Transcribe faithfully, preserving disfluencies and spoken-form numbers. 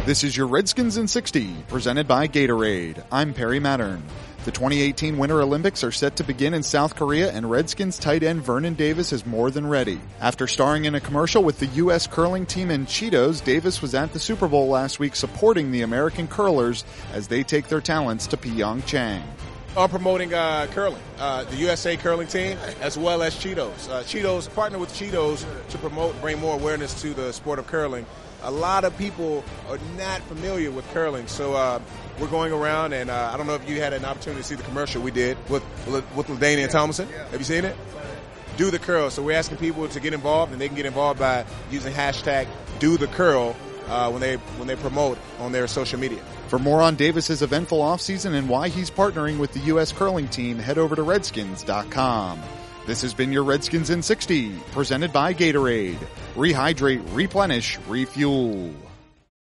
This is your Redskins in sixty, presented by Gatorade. I'm Perry Mattern. The twenty eighteen Winter Olympics are set to begin in South Korea, and Redskins tight end Vernon Davis is more than ready. After starring in a commercial with the U S curling team and Cheetos, Davis was at the Super Bowl last week supporting the American curlers as they take their talents to Pyeongchang. I'm promoting uh, curling, uh, the U S A curling team, as well as Cheetos. Uh, Cheetos, partner with Cheetos to promote, bring more awareness to the sport of curling. A lot of people are not familiar with curling, so uh, we're going around, and uh, I don't know if you had an opportunity to see the commercial we did with with LaDainian Tomlinson. Have you seen it? Do the curl. So we're asking people to get involved, and they can get involved by using hashtag Do the Curl uh, when they when they promote on their social media. For more on Davis's eventful offseason and why he's partnering with the U S curling team, head over to redskins dot com. This has been your Redskins in sixty, presented by Gatorade. Rehydrate, replenish, refuel.